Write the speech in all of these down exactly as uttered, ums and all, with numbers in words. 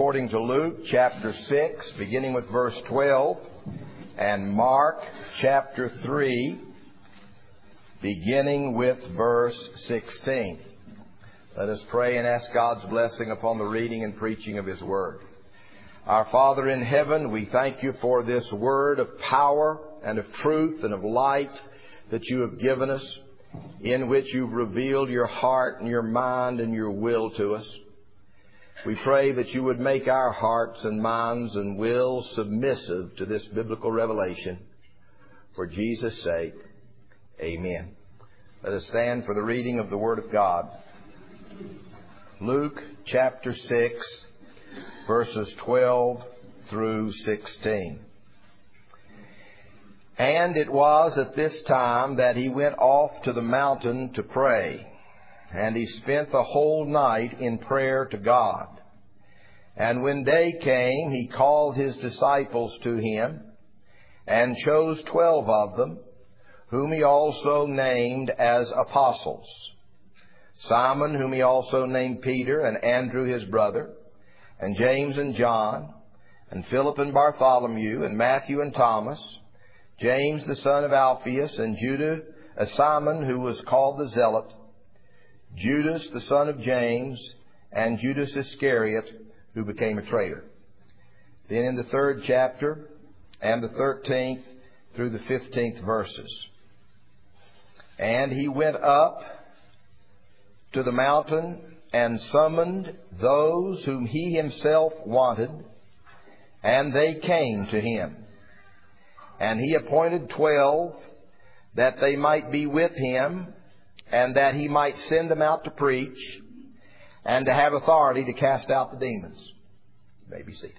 according to Luke chapter six, beginning with verse twelve, and Mark chapter three, beginning with verse sixteen. Let us pray and ask God's blessing upon the reading and preaching of His Word. Our Father in heaven, we thank You for this Word of power and of truth and of light that You have given us, in which You've revealed Your heart and Your mind and Your will to us. We pray that You would make our hearts and minds and wills submissive to this biblical revelation. For Jesus' sake, amen. Let us stand for the reading of the Word of God. Luke chapter six, verses twelve through sixteen. And it was at this time that He went off to the mountain to pray. And He spent the whole night in prayer to God. And when day came, He called His disciples to Him, and chose twelve of them, whom He also named as apostles. Simon, whom He also named Peter, and Andrew his brother, and James and John, and Philip and Bartholomew, and Matthew and Thomas, James the son of Alphaeus, and Judah, uh, Simon, who was called the Zealot, Judas the son of James, and Judas Iscariot, who became a traitor. Then in the third chapter, and the thirteenth through the fifteenth verses. And He went up to the mountain and summoned those whom He Himself wanted, and they came to Him. And He appointed twelve, that they might be with Him, and that He might send them out to preach, and to have authority to cast out the demons. You may be seated.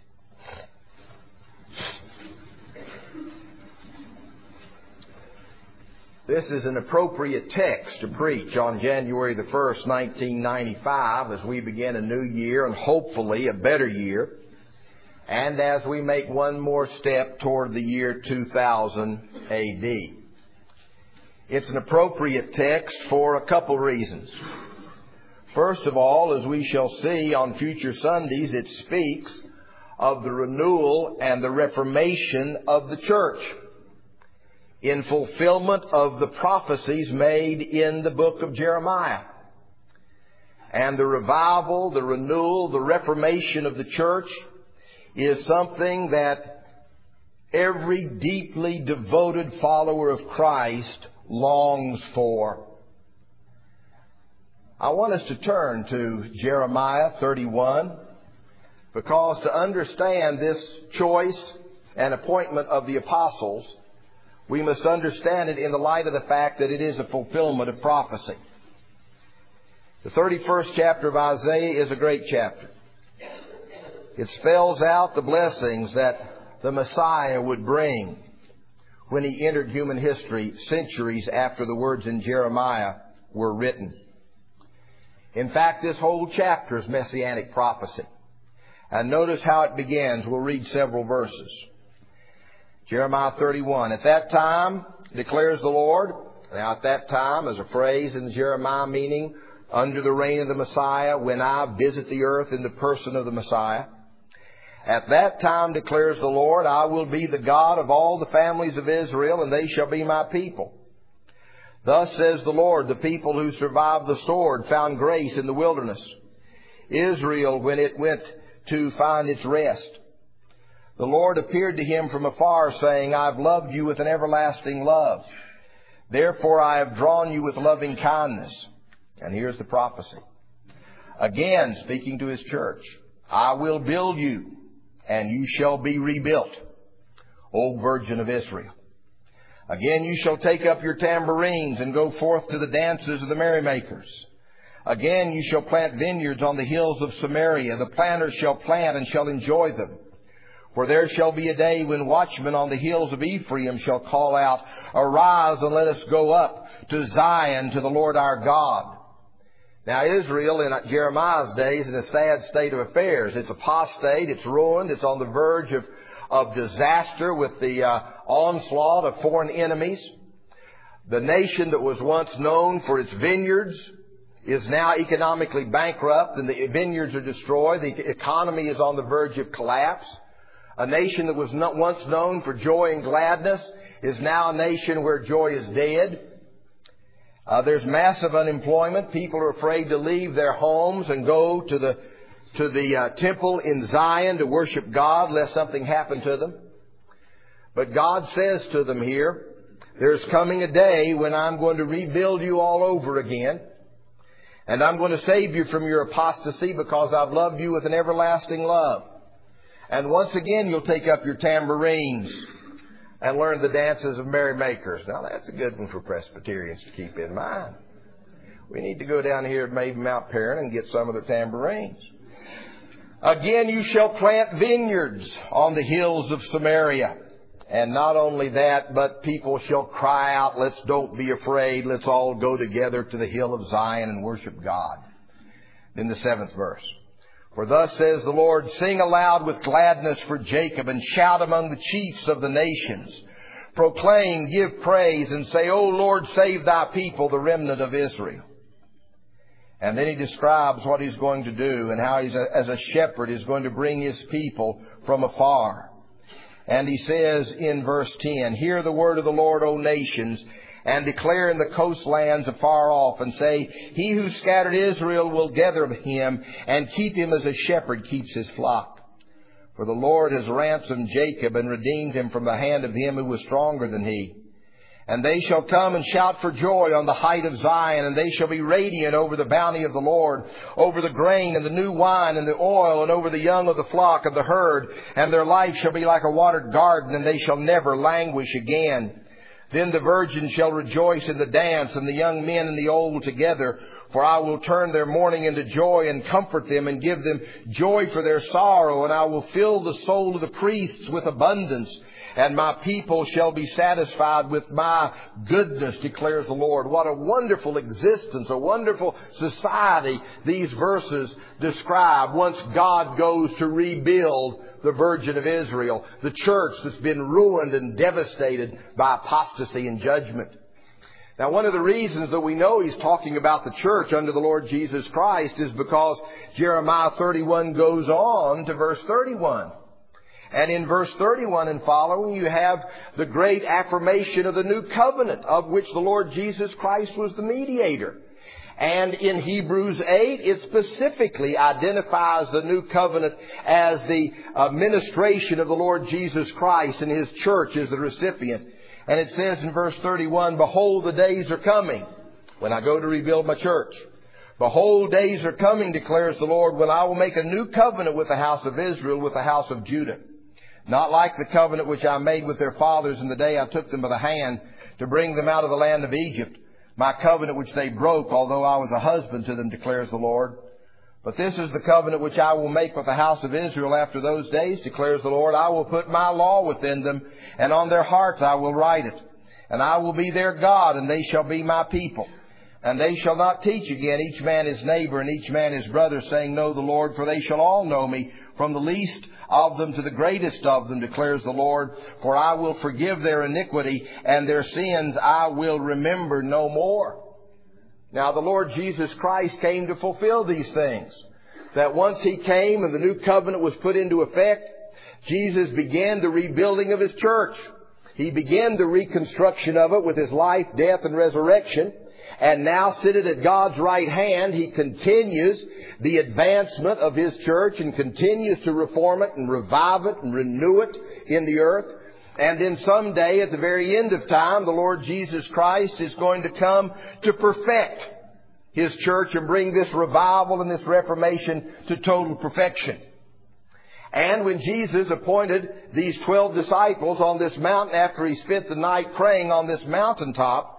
This is an appropriate text to preach on January the first, nineteen ninety-five, as we begin a new year and hopefully a better year, and as we make one more step toward the year two thousand A D. It's an appropriate text for a couple reasons. First of all, as we shall see on future Sundays, it speaks of the renewal and the reformation of the church in fulfillment of the prophecies made in the book of Jeremiah. And the revival, the renewal, the reformation of the church is something that every deeply devoted follower of Christ longs for. I want us to turn to Jeremiah thirty-one, because to understand this choice and appointment of the apostles, we must understand it in the light of the fact that it is a fulfillment of prophecy. The thirty-first chapter of Isaiah is a great chapter. It spells out the blessings that the Messiah would bring when He entered human history centuries after the words in Jeremiah were written. In fact, this whole chapter is messianic prophecy. And notice how it begins. We'll read several verses. Jeremiah thirty-one. At that time, declares the Lord. Now, at that time is a phrase in Jeremiah meaning under the reign of the Messiah, when I visit the earth in the person of the Messiah. At that time, declares the Lord, I will be the God of all the families of Israel, and they shall be my people. Thus says the Lord, the people who survived the sword found grace in the wilderness. Israel, when it went to find its rest. The Lord appeared to him from afar, saying, I have loved you with an everlasting love. Therefore I have drawn you with loving kindness. And here's the prophecy. Again, speaking to His church, I will build you, and you shall be rebuilt, O Virgin of Israel. Again, you shall take up your tambourines and go forth to the dances of the merrymakers. Again, you shall plant vineyards on the hills of Samaria. The planters shall plant and shall enjoy them. For there shall be a day when watchmen on the hills of Ephraim shall call out, Arise and let us go up to Zion, to the Lord our God. Now, Israel in Jeremiah's days is in a sad state of affairs. It's apostate, it's ruined, it's on the verge of of disaster with the uh, onslaught of foreign enemies. The nation that was once known for its vineyards is now economically bankrupt and the vineyards are destroyed. The economy is on the verge of collapse. A nation that was not once known for joy and gladness is now a nation where joy is dead. Uh, there's massive unemployment. People are afraid to leave their homes and go to the to the uh, temple in Zion to worship God, lest something happen to them. But God says to them here, there's coming a day when I'm going to rebuild you all over again. And I'm going to save you from your apostasy because I've loved you with an everlasting love. And once again, you'll take up your tambourines and learn the dances of merrymakers. Now, that's a good one for Presbyterians to keep in mind. We need to go down here to maybe Mount Perrin and get some of their tambourines. Again, you shall plant vineyards on the hills of Samaria. And not only that, but people shall cry out, let's don't be afraid. Let's all go together to the hill of Zion and worship God. In the seventh verse. For thus says the Lord, sing aloud with gladness for Jacob and shout among the chiefs of the nations. Proclaim, give praise and say, O Lord, save thy people, the remnant of Israel. And then he describes what he's going to do and how he's a, as a shepherd is going to bring his people from afar. And he says in verse ten, hear the word of the Lord, O nations, and declare in the coastlands afar off, and say, he who scattered Israel will gather him, and keep him as a shepherd keeps his flock. For the Lord has ransomed Jacob, and redeemed him from the hand of him who was stronger than he. And they shall come and shout for joy on the height of Zion, and they shall be radiant over the bounty of the Lord, over the grain and the new wine and the oil, and over the young of the flock of the herd. And their life shall be like a watered garden, and they shall never languish again. Then the virgins shall rejoice in the dance, and the young men and the old together. For I will turn their mourning into joy, and comfort them, and give them joy for their sorrow. And I will fill the soul of the priests with abundance, and my people shall be satisfied with my goodness, declares the Lord. What a wonderful existence, a wonderful society these verses describe once God goes to rebuild the Virgin of Israel, the church that's been ruined and devastated by apostasy and judgment. Now, one of the reasons that we know he's talking about the church under the Lord Jesus Christ is because Jeremiah thirty-one goes on to verse thirty-one. And in verse thirty-one and following, you have the great affirmation of the new covenant, of which the Lord Jesus Christ was the mediator. And in Hebrews eight, it specifically identifies the new covenant as the administration of the Lord Jesus Christ, and His church as the recipient. And it says in verse thirty-one, behold, the days are coming when I go to rebuild my church. Behold, days are coming, declares the Lord, when I will make a new covenant with the house of Israel, with the house of Judah. Not like the covenant which I made with their fathers in the day I took them by the hand to bring them out of the land of Egypt. My covenant which they broke, although I was a husband to them, declares the Lord. But this is the covenant which I will make with the house of Israel after those days, declares the Lord. I will put my law within them, and on their hearts I will write it. And I will be their God, and they shall be my people. And they shall not teach again each man his neighbor and each man his brother, saying, know the Lord, for they shall all know me, from the least of them to the greatest of them, declares the Lord. For I will forgive their iniquity, and their sins I will remember no more. Now, the Lord Jesus Christ came to fulfill these things. That once He came and the new covenant was put into effect, Jesus began the rebuilding of His church. He began the reconstruction of it with His life, death, and resurrection. And now, seated at God's right hand, He continues the advancement of His church and continues to reform it and revive it and renew it in the earth. And then someday, at the very end of time, the Lord Jesus Christ is going to come to perfect His church and bring this revival and this reformation to total perfection. And when Jesus appointed these twelve disciples on this mountain after He spent the night praying on this mountaintop,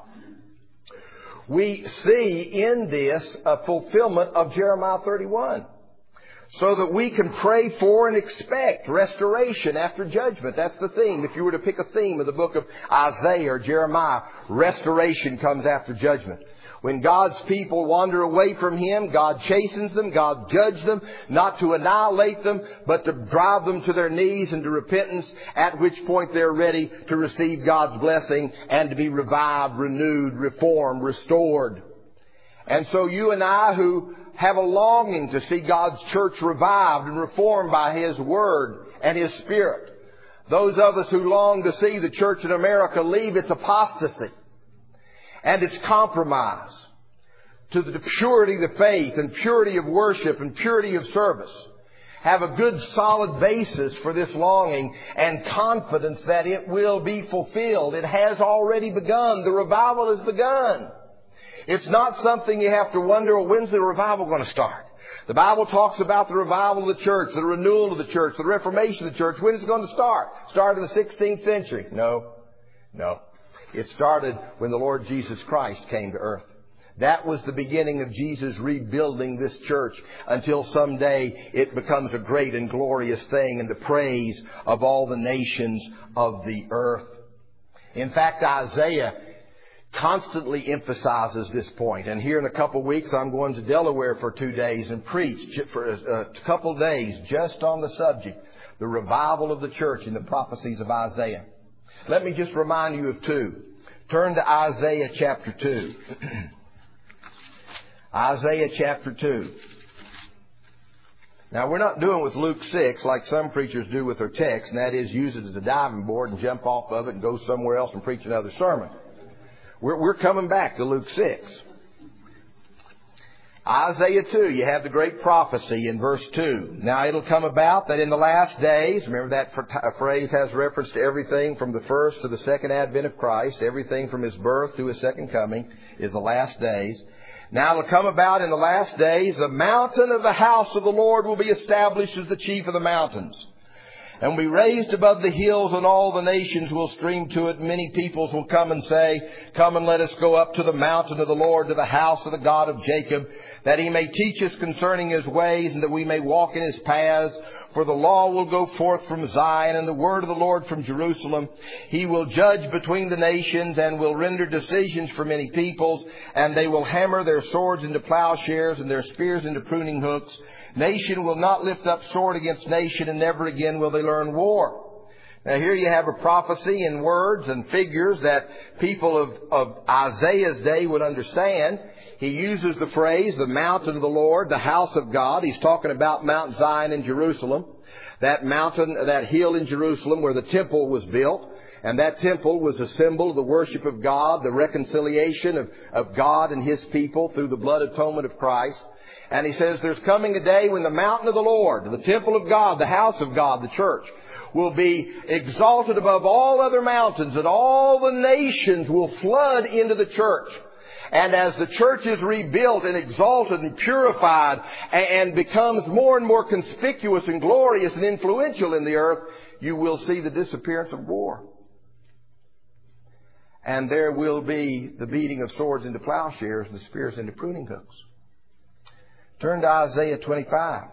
we see in this a fulfillment of Jeremiah thirty-one. So that we can pray for and expect restoration after judgment. That's the theme. If you were to pick a theme of the book of Isaiah or Jeremiah, restoration comes after judgment. When God's people wander away from Him, God chastens them, God judges them, not to annihilate them, but to drive them to their knees and to repentance, at which point they're ready to receive God's blessing and to be revived, renewed, reformed, restored. And so you and I who have a longing to see God's church revived and reformed by His Word and His Spirit, those of us who long to see the church in America leave its apostasy and its compromise to the purity of the faith and purity of worship and purity of service, have a good solid basis for this longing and confidence that it will be fulfilled. It has already begun. The revival has begun. It's not something you have to wonder, well, when's the revival going to start? The Bible talks about the revival of the church, the renewal of the church, the reformation of the church. When is it going to start? Start in the sixteenth century? No. No. It started when the Lord Jesus Christ came to earth. That was the beginning of Jesus rebuilding this church until someday it becomes a great and glorious thing in the praise of all the nations of the earth. In fact, Isaiah constantly emphasizes this point. And here in a couple of weeks, I'm going to Delaware for two days and preach for a couple of days just on the subject, the revival of the church in the prophecies of Isaiah. Let me just remind you of two. Turn to Isaiah chapter two. Isaiah chapter two. Now, we're not doing with Luke six like some preachers do with their text, and that is use it as a diving board and jump off of it and go somewhere else and preach another sermon. We're, we're coming back to Luke six. Isaiah two, you have the great prophecy in verse two. Now it'll come about that in the last days, remember that phrase has reference to everything from the first to the second advent of Christ, everything from His birth to His second coming is the last days. Now it'll come about in the last days, the mountain of the house of the Lord will be established as the chief of the mountains, and will be raised above the hills, and all the nations will stream to it. Many peoples will come and say, come and let us go up to the mountain of the Lord, to the house of the God of Jacob, that He may teach us concerning His ways, and that we may walk in His paths. For the law will go forth from Zion, and the word of the Lord from Jerusalem. He will judge between the nations, and will render decisions for many peoples. And they will hammer their swords into plowshares, and their spears into pruning hooks. Nation will not lift up sword against nation, and never again will they learn war. Now here you have a prophecy in words and figures that people of, of Isaiah's day would understand. He uses the phrase, the mountain of the Lord, the house of God. He's talking about Mount Zion in Jerusalem. That mountain, that hill in Jerusalem where the temple was built. And that temple was a symbol of the worship of God, the reconciliation of, of God and His people through the blood atonement of Christ. And he says there's coming a day when the mountain of the Lord, the temple of God, the house of God, the church, will be exalted above all other mountains, and all the nations will flood into the church. And as the church is rebuilt and exalted and purified and becomes more and more conspicuous and glorious and influential in the earth, you will see the disappearance of war. And there will be the beating of swords into plowshares and the spears into pruning hooks. Turn to Isaiah twenty-five.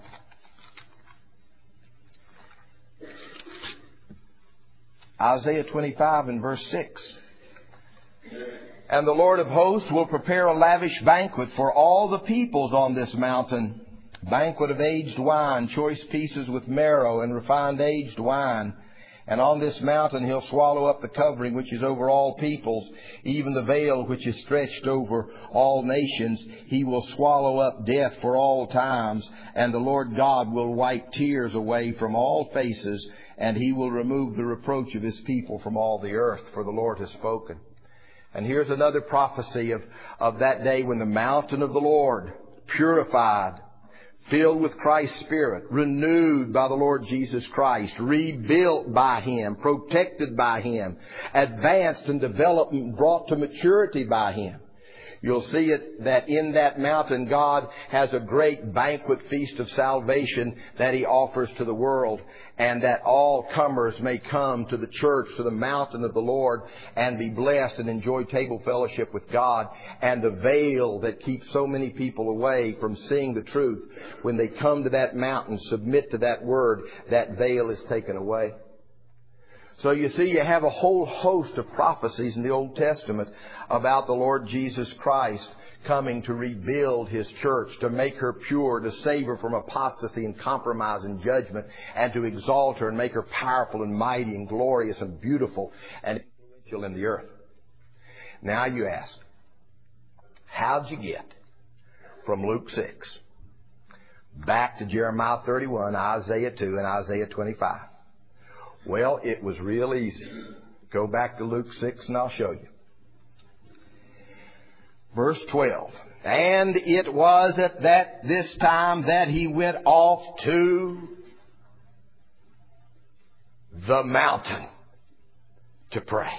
Isaiah twenty-five and verse six. And the Lord of hosts will prepare a lavish banquet for all the peoples on this mountain. Banquet of aged wine, choice pieces with marrow and refined aged wine. And on this mountain He'll swallow up the covering which is over all peoples, even the veil which is stretched over all nations. He will swallow up death for all times, and the Lord God will wipe tears away from all faces, and He will remove the reproach of His people from all the earth, for the Lord has spoken. And here's another prophecy of, of that day when the mountain of the Lord, purified, filled with Christ's Spirit, renewed by the Lord Jesus Christ, rebuilt by Him, protected by Him, advanced and developed and brought to maturity by Him. You'll see it that in that mountain God has a great banquet feast of salvation that He offers to the world, and that all comers may come to the church, to the mountain of the Lord, and be blessed and enjoy table fellowship with God. And the veil that keeps so many people away from seeing the truth, when they come to that mountain, submit to that word, that veil is taken away. So you see, you have a whole host of prophecies in the Old Testament about the Lord Jesus Christ coming to rebuild His church, to make her pure, to save her from apostasy and compromise and judgment, and to exalt her and make her powerful and mighty and glorious and beautiful and influential in the earth. Now you ask, how'd you get from Luke six back to Jeremiah thirty-one, Isaiah two, and Isaiah twenty-five. Well, it was real easy. Go back to Luke six and I'll show you. Verse twelve. And it was at that this time that he went off to the mountain to pray.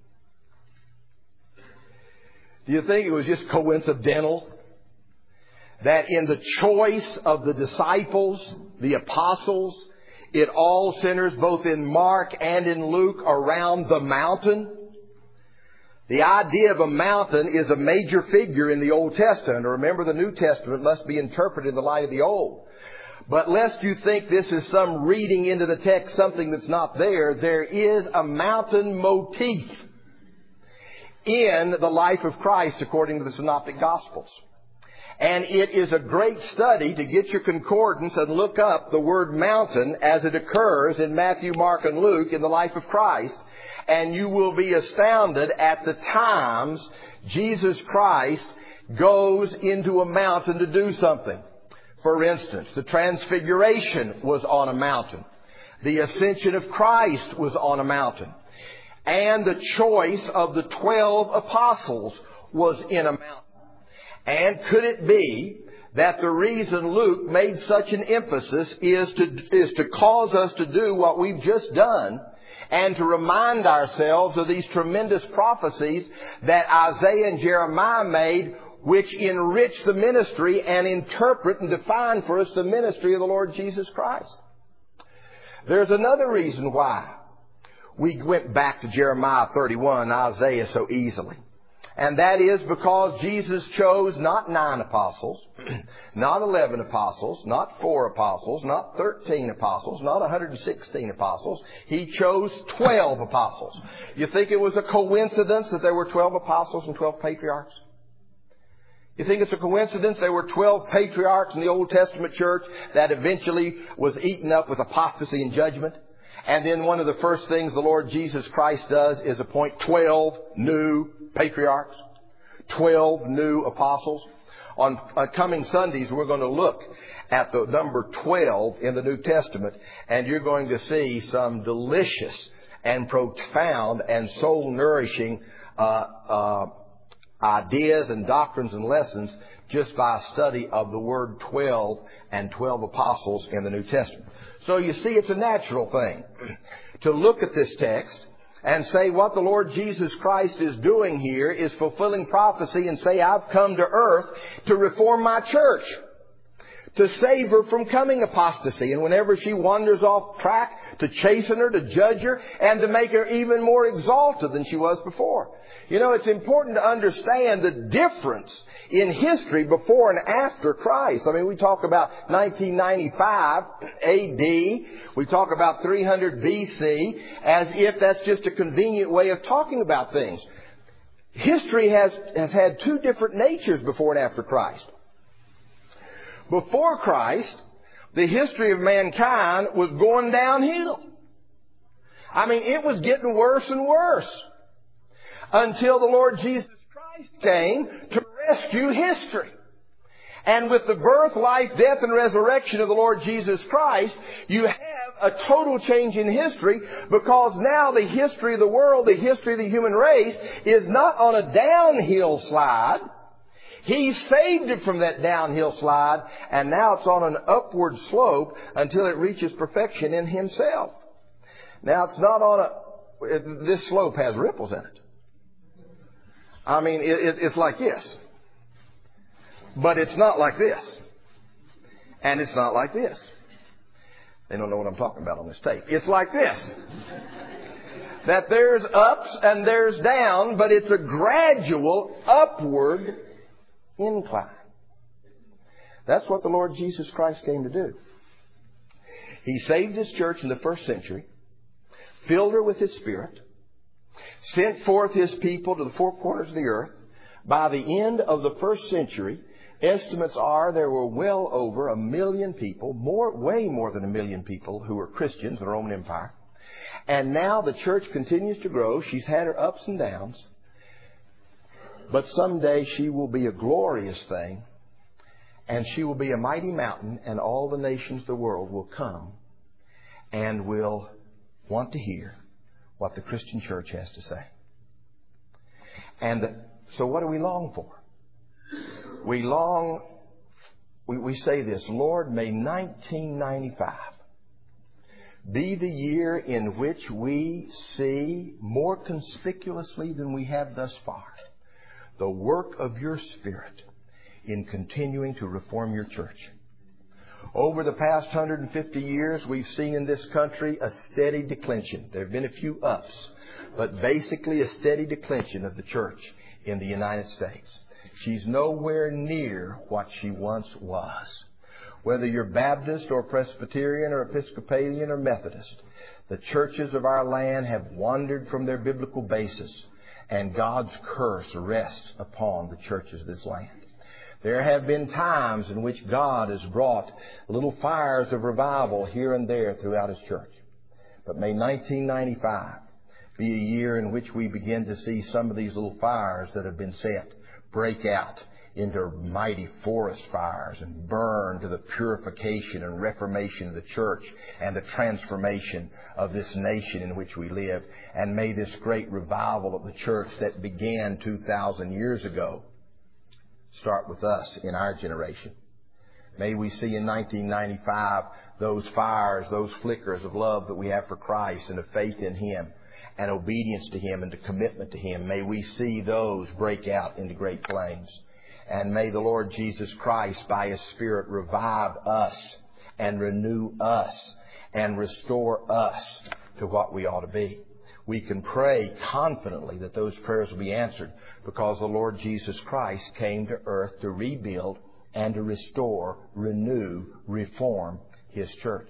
Do you think it was just coincidental that in the choice of the disciples, the apostles, it all centers both in Mark and in Luke around the mountain? The idea of a mountain is a major figure in the Old Testament. Remember, the New Testament must be interpreted in the light of the Old. But lest you think this is some reading into the text something that's not there, there is a mountain motif in the life of Christ according to the Synoptic Gospels. And it is a great study to get your concordance and look up the word mountain as it occurs in Matthew, Mark, and Luke in the life of Christ. And you will be astounded at the times Jesus Christ goes into a mountain to do something. For instance, the Transfiguration was on a mountain. The Ascension of Christ was on a mountain. And the choice of the twelve apostles was in a mountain. And could it be that the reason Luke made such an emphasis is to, is to cause us to do what we've just done and to remind ourselves of these tremendous prophecies that Isaiah and Jeremiah made, which enrich the ministry and interpret and define for us the ministry of the Lord Jesus Christ? There's another reason why we went back to Jeremiah thirty-one and Isaiah so easily. And that is because Jesus chose not nine apostles, not eleven apostles, not four apostles, not thirteen apostles, not one hundred sixteen apostles. He chose twelve apostles. You think it was a coincidence that there were twelve apostles and twelve patriarchs? You think it's a coincidence there were twelve patriarchs in the Old Testament church that eventually was eaten up with apostasy and judgment? And then one of the first things the Lord Jesus Christ does is appoint twelve new patriarchs, twelve new apostles. On uh, coming Sundays, we're going to look at the number twelve in the New Testament, and you're going to see some delicious and profound and soul-nourishing uh, uh, ideas and doctrines and lessons just by a study of the word twelve and twelve apostles in the New Testament. So you see, it's a natural thing to look at this text and say what the Lord Jesus Christ is doing here is fulfilling prophecy and say, I've come to earth to reform my church, to save her from coming apostasy. And whenever she wanders off track, to chasten her, to judge her, and to make her even more exalted than she was before. You know, it's important to understand the difference in history before and after Christ. I mean, we talk about nineteen ninety-five A D. We talk about three hundred B C as if that's just a convenient way of talking about things. History has, has had two different natures before and after Christ. Before Christ, the history of mankind was going downhill. I mean, it was getting worse and worse until the Lord Jesus Christ came to rescue history. And with the birth, life, death, and resurrection of the Lord Jesus Christ, you have a total change in history, because now the history of the world, the history of the human race, is not on a downhill slide. He saved it from that downhill slide, and now it's on an upward slope until it reaches perfection in Himself. Now, it's not on a... This slope has ripples in it. I mean, it, it, it's like this. But it's not like this. And it's not like this. They don't know what I'm talking about on this tape. It's like this. That there's ups and there's down, but it's a gradual upward incline. That's what the Lord Jesus Christ came to do. He saved His church in the first century, filled her with His Spirit, sent forth His people to the four corners of the earth. By the end of the first century, estimates are there were well over a million people, more, way more than a million people who were Christians in the Roman Empire. And now the church continues to grow. She's had her ups and downs. But someday she will be a glorious thing. And she will be a mighty mountain, and all the nations of the world will come and will want to hear what the Christian church has to say. And so what do we long for? We long, we, we say this, Lord, may nineteen ninety-five be the year in which we see more conspicuously than we have thus far the work of your Spirit in continuing to reform your church. Over the past one hundred fifty years, we've seen in this country a steady declension. There have been a few ups, but basically a steady declension of the church in the United States. She's nowhere near what she once was. Whether you're Baptist or Presbyterian or Episcopalian or Methodist, the churches of our land have wandered from their biblical basis, and God's curse rests upon the churches of this land. There have been times in which God has brought little fires of revival here and there throughout His church. But may nineteen ninety-five be a year in which we begin to see some of these little fires that have been set break out into mighty forest fires and burn to the purification and reformation of the church and the transformation of this nation in which we live. And may this great revival of the church that began two thousand years ago start with us in our generation. May we see in nineteen ninety-five those fires, those flickers of love that we have for Christ and of faith in Him and obedience to Him and to commitment to Him. May we see those break out into great flames. And may the Lord Jesus Christ, by His Spirit, revive us and renew us and restore us to what we ought to be. We can pray confidently that those prayers will be answered because the Lord Jesus Christ came to earth to rebuild and to restore, renew, reform His church.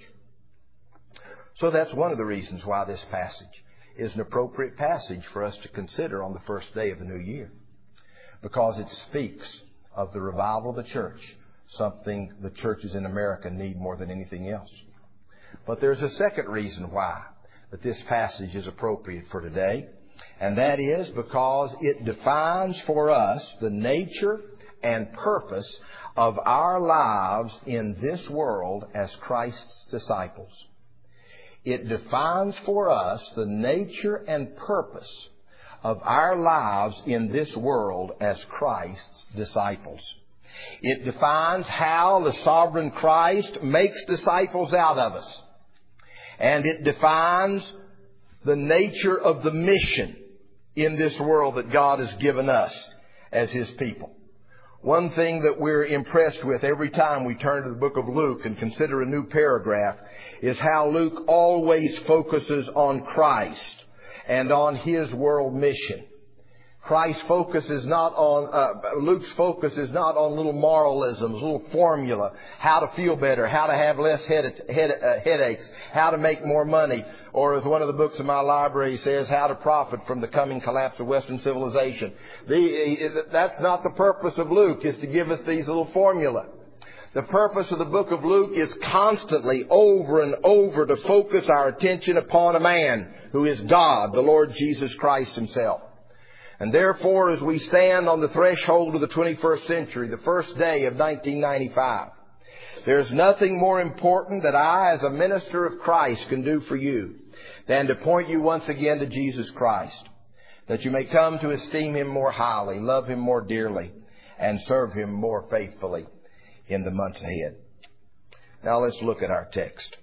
So that's one of the reasons why this passage is an appropriate passage for us to consider on the first day of the new year. Because it speaks of the revival of the church, something the churches in America need more than anything else. But there's a second reason why that this passage is appropriate for today, and that is because it defines for us the nature and purpose of our lives in this world as Christ's disciples. It defines for us the nature and purpose of our lives in this world as Christ's disciples. It defines how the sovereign Christ makes disciples out of us. And it defines the nature of the mission in this world that God has given us as His people. One thing that we're impressed with every time we turn to the book of Luke and consider a new paragraph is how Luke always focuses on Christ and on His world mission. Christ's focus is not on, uh, Luke's focus is not on little moralisms, little formula, how to feel better, how to have less head, head, uh, headaches, how to make more money, or as one of the books in my library says, how to profit from the coming collapse of Western civilization. The, that's not the purpose of Luke, is to give us these little formula. The purpose of the book of Luke is constantly, over and over, to focus our attention upon a man who is God, the Lord Jesus Christ Himself. And therefore, as we stand on the threshold of the twenty-first century, the first day of nineteen ninety-five, there's nothing more important that I, as a minister of Christ, can do for you than to point you once again to Jesus Christ, that you may come to esteem Him more highly, love Him more dearly, and serve Him more faithfully in the months ahead. Now let's look at our text.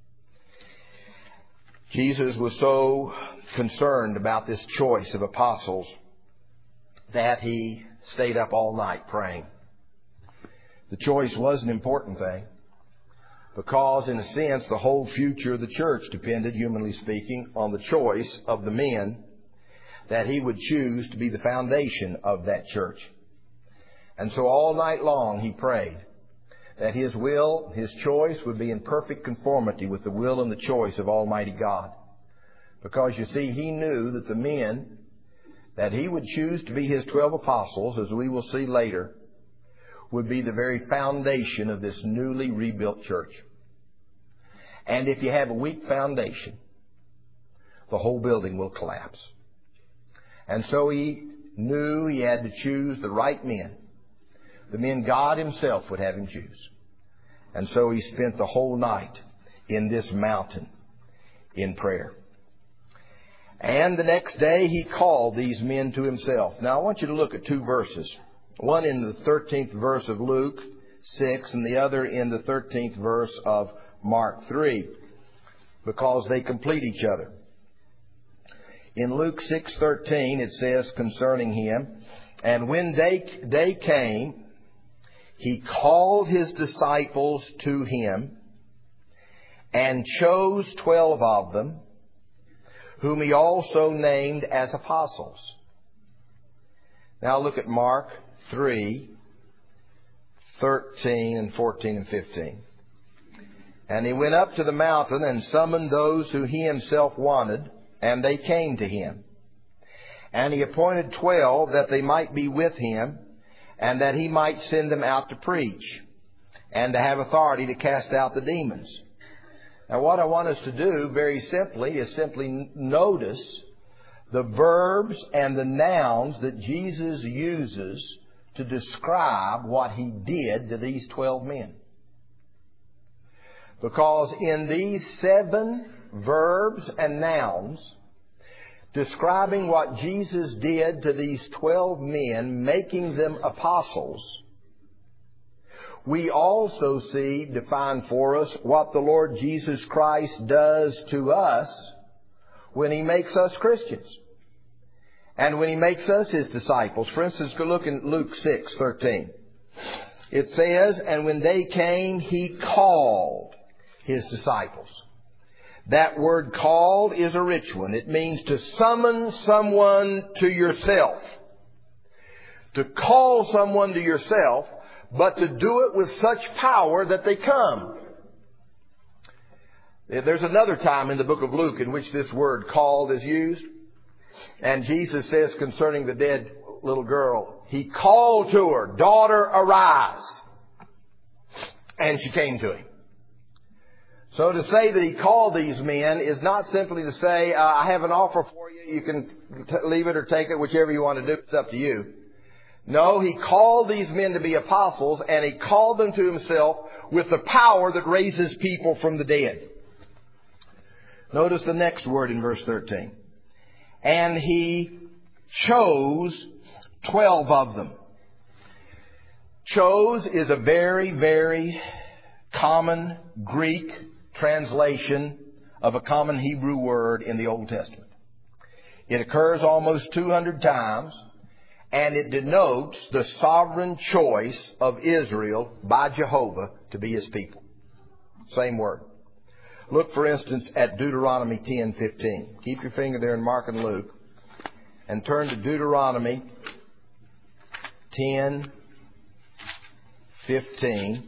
Jesus was so concerned about this choice of apostles that He stayed up all night praying. The choice was an important thing because, in a sense, the whole future of the church depended, humanly speaking, on the choice of the men that He would choose to be the foundation of that church. And so all night long He prayed that His will, His choice would be in perfect conformity with the will and the choice of Almighty God. Because, you see, He knew that the men that He would choose to be His twelve apostles, as we will see later, would be the very foundation of this newly rebuilt church. And if you have a weak foundation, the whole building will collapse. And so He knew He had to choose the right men the men God Himself would have Him choose. And so He spent the whole night in this mountain in prayer. And the next day He called these men to Himself. Now I want you to look at two verses. One in the thirteenth verse of Luke six and the other in the thirteenth verse of Mark three, because they complete each other. In Luke six thirteen it says concerning Him, and when day, day came, He called His disciples to Him and chose twelve of them, whom He also named as apostles. Now look at Mark three, thirteen and fourteen and fifteen. And He went up to the mountain and summoned those who He Himself wanted, and they came to Him. And He appointed twelve that they might be with Him, and that He might send them out to preach, and to have authority to cast out the demons. Now what I want us to do very simply is simply notice the verbs and the nouns that Jesus uses to describe what He did to these twelve men. Because in these seven verbs and nouns describing what Jesus did to these twelve men, making them apostles, we also see defined for us what the Lord Jesus Christ does to us when He makes us Christians. And when He makes us His disciples. For instance, go look in Luke six thirteen. It says, and when they came, He called His disciples. That word called is a rich one. It means to summon someone to yourself. To call someone to yourself, but to do it with such power that they come. There's another time in the book of Luke in which this word called is used. And Jesus says concerning the dead little girl, He called to her, daughter, arise. And she came to Him. So to say that He called these men is not simply to say, uh, I have an offer for you. You can t- leave it or take it, whichever you want to do. It's up to you. No, He called these men to be apostles, and He called them to Himself with the power that raises people from the dead. Notice the next word in verse thirteen. And He chose twelve of them. Chose is a very, very common Greek translation of a common Hebrew word in the Old Testament. It occurs almost two hundred times, and it denotes the sovereign choice of Israel by Jehovah to be His people. Same word. Look, for instance, at Deuteronomy ten fifteen. Keep your finger there in Mark and Luke, and turn to Deuteronomy ten fifteen.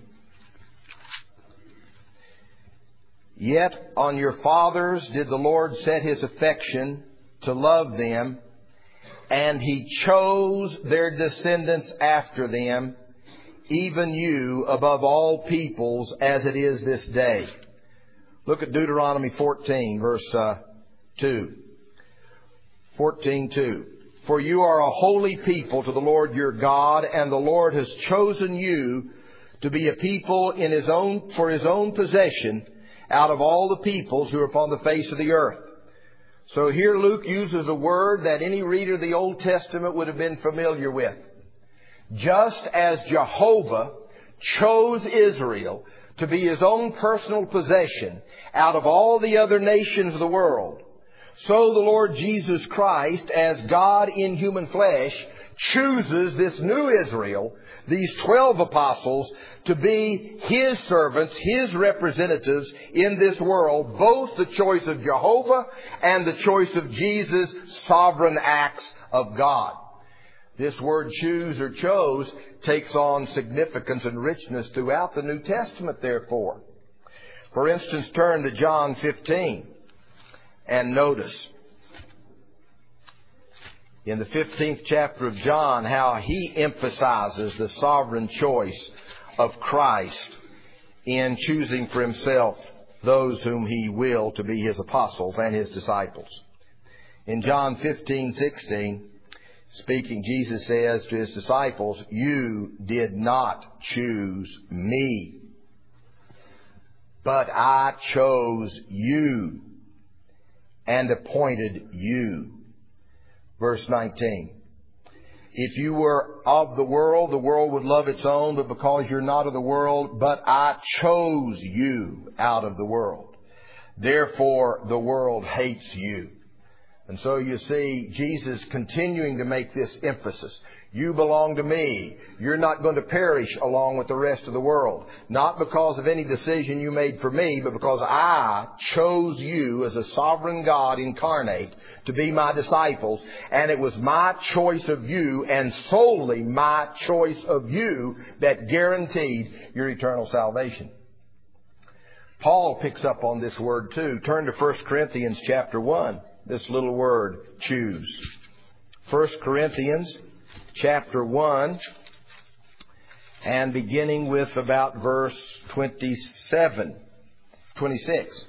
Yet on your fathers did the Lord set His affection to love them, and He chose their descendants after them, even you above all peoples, as it is this day. Look at Deuteronomy fourteen, verse uh, two. fourteen two. For you are a holy people to the Lord your God, and the Lord has chosen you to be a people in His own for His own possession out of all the peoples who are upon the face of the earth. So here Luke uses a word that any reader of the Old Testament would have been familiar with. Just as Jehovah chose Israel to be His own personal possession out of all the other nations of the world, so the Lord Jesus Christ, as God in human flesh, chooses this new Israel, these twelve apostles, to be His servants, His representatives in this world, both the choice of Jehovah and the choice of Jesus, sovereign acts of God. This word choose or chose takes on significance and richness throughout the New Testament, therefore. For instance, turn to John fifteen and notice in the fifteenth chapter of John how he emphasizes the sovereign choice of Christ in choosing for Himself those whom He will to be His apostles and His disciples. In John fifteen sixteen, Speaking, Jesus says to His disciples, "You did not choose me, but I chose you and appointed you." Verse nineteen. "If you were of the world, the world would love its own, but because you're not of the world, but I chose you out of the world. Therefore, the world hates you." And so you see Jesus continuing to make this emphasis. You belong to me. You're not going to perish along with the rest of the world. Not because of any decision you made for me, but because I chose you as a sovereign God incarnate to be my disciples. And it was my choice of you, and solely my choice of you, that guaranteed your eternal salvation. Paul picks up on this word too. Turn to First Corinthians chapter one. This little word, choose. First Corinthians chapter one, and beginning with about verse twenty-seven, twenty-six.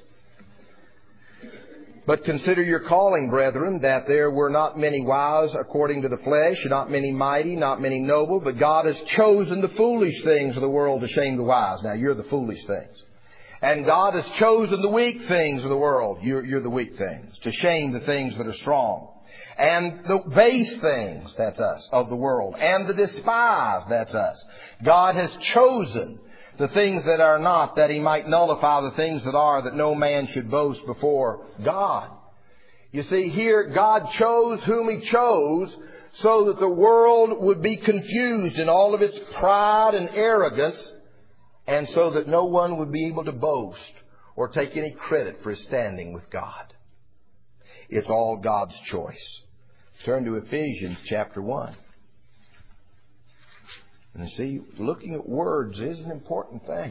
"But consider your calling, brethren, that there were not many wise according to the flesh, not many mighty, not many noble, but God has chosen the foolish things of the world to shame the wise." Now, you're the foolish things. "And God has chosen the weak things of the world," you're, you're the weak things, "to shame the things that are strong. And the base things," that's us, "of the world, and the despised," that's us. God has chosen the things that are not, that He might nullify the things that are, that no man should boast before God." You see, here God chose whom He chose so that the world would be confused in all of its pride and arrogance, and so that no one would be able to boast or take any credit for his standing with God. It's all God's choice. Turn to Ephesians chapter one. And you see, looking at words is an important thing.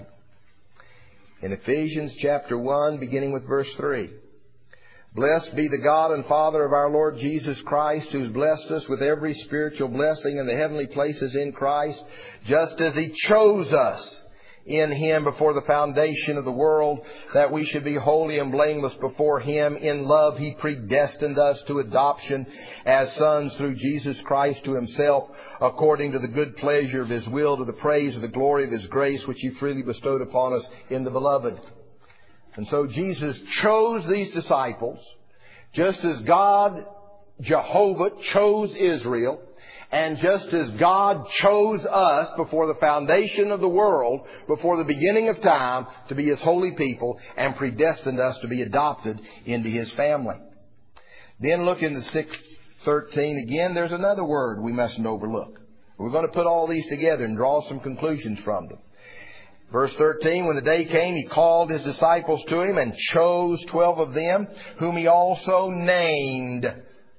In Ephesians chapter one, beginning with verse three. "Blessed be the God and Father of our Lord Jesus Christ, who's blessed us with every spiritual blessing in the heavenly places in Christ, just as He chose us in Him before the foundation of the world, that we should be holy and blameless before Him. In love He predestined us to adoption as sons through Jesus Christ to Himself, according to the good pleasure of His will, to the praise of the glory of His grace, which He freely bestowed upon us in the Beloved." And so Jesus chose these disciples, just as God, Jehovah, chose Israel. And just as God chose us before the foundation of the world, before the beginning of time, to be His holy people, and predestined us to be adopted into His family. Then look into six thirteen again. There's another word we mustn't overlook. We're going to put all these together and draw some conclusions from them. Verse thirteen, "When the day came, He called His disciples to Him and chose twelve of them, whom He also named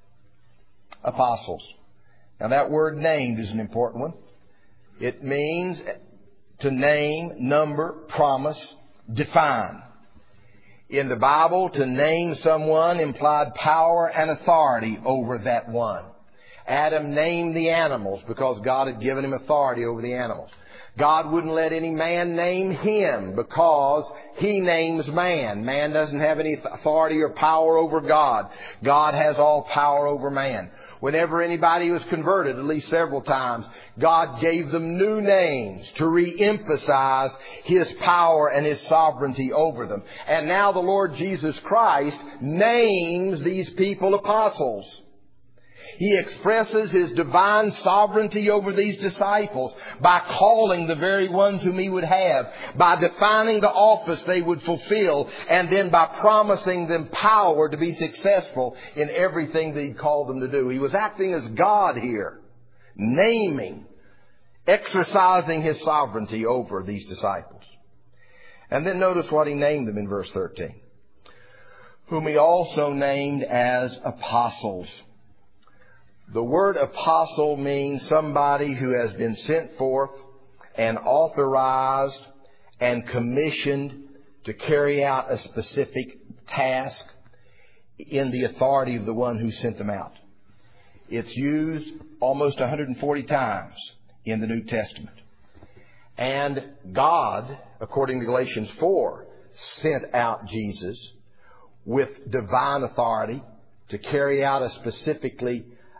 apostles." Now that word "named" is an important one. It means to name, number, promise, define. In the Bible, to name someone implied power and authority over that one. Adam named the animals because God had given him authority over the animals. God wouldn't let any man name Him because He names man. Man doesn't have any authority or power over God. God has all power over man. Whenever anybody was converted, at least several times, God gave them new names to re-emphasize His power and His sovereignty over them. And now the Lord Jesus Christ names these people apostles. He expresses His divine sovereignty over these disciples by calling the very ones whom He would have, by defining the office they would fulfill, and then by promising them power to be successful in everything that He called them to do. He was acting as God here, naming, exercising His sovereignty over these disciples. And then notice what He named them in verse thirteen. "Whom He also named as apostles." The word apostle means somebody who has been sent forth and authorized and commissioned to carry out a specific task in the authority of the one who sent them out. It's used almost one hundred forty times in the New Testament. And God, according to Galatians four, sent out Jesus with divine authority to carry out a specifically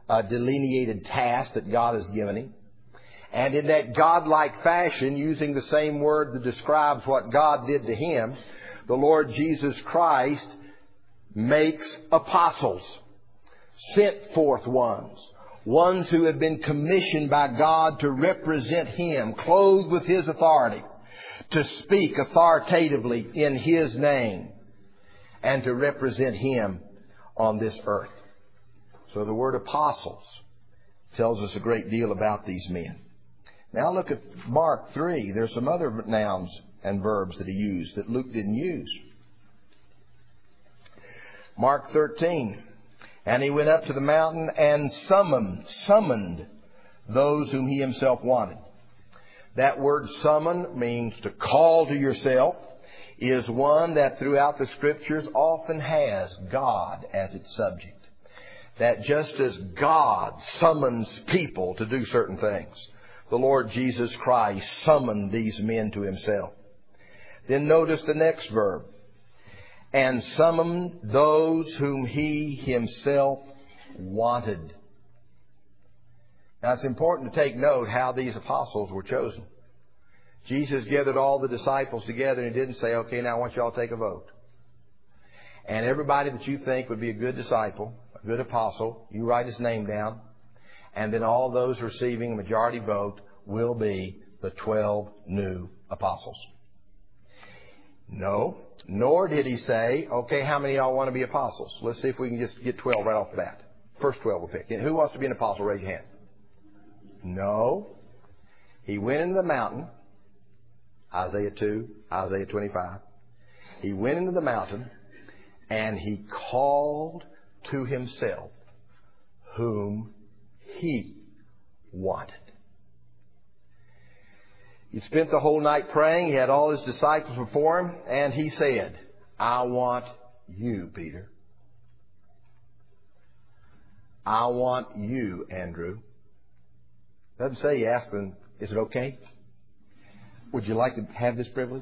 a delineated task that God has given him. And in that God-like fashion, using the same word that describes what God did to him, the Lord Jesus Christ makes apostles, sent forth ones, ones who have been commissioned by God to represent him, clothed with his authority, to speak authoritatively in his name, and to represent him on this earth. So the word apostles tells us a great deal about these men. Now look at Mark three. There's some other nouns and verbs that he used that Luke didn't use. Mark thirteen. And he went up to the mountain and summoned, summoned those whom he himself wanted. That word summon means to call to yourself, is one that throughout the Scriptures often has God as its subject. That just as God summons people to do certain things, the Lord Jesus Christ summoned these men to himself. Then notice the next verb. And summoned those whom he himself wanted. Now it's important to take note how these apostles were chosen. Jesus gathered all the disciples together and he didn't say, okay, now I want you all to take a vote. And everybody that you think would be a good disciple, a good apostle, you write his name down. And then all those receiving a majority vote will be the twelve new apostles. No, nor did he say, okay, how many of y'all want to be apostles? Let's see if we can just get twelve right off the bat. First twelve we'll pick. Who wants to be an apostle? Raise your hand. No. He went into the mountain. Isaiah two, Isaiah twenty-five. He went into the mountain and he called to himself whom he wanted. He spent the whole night praying. He had all his disciples before him. And he said, I want you, Peter. I want you, Andrew. Doesn't say he asked them, is it okay? Would you like to have this privilege?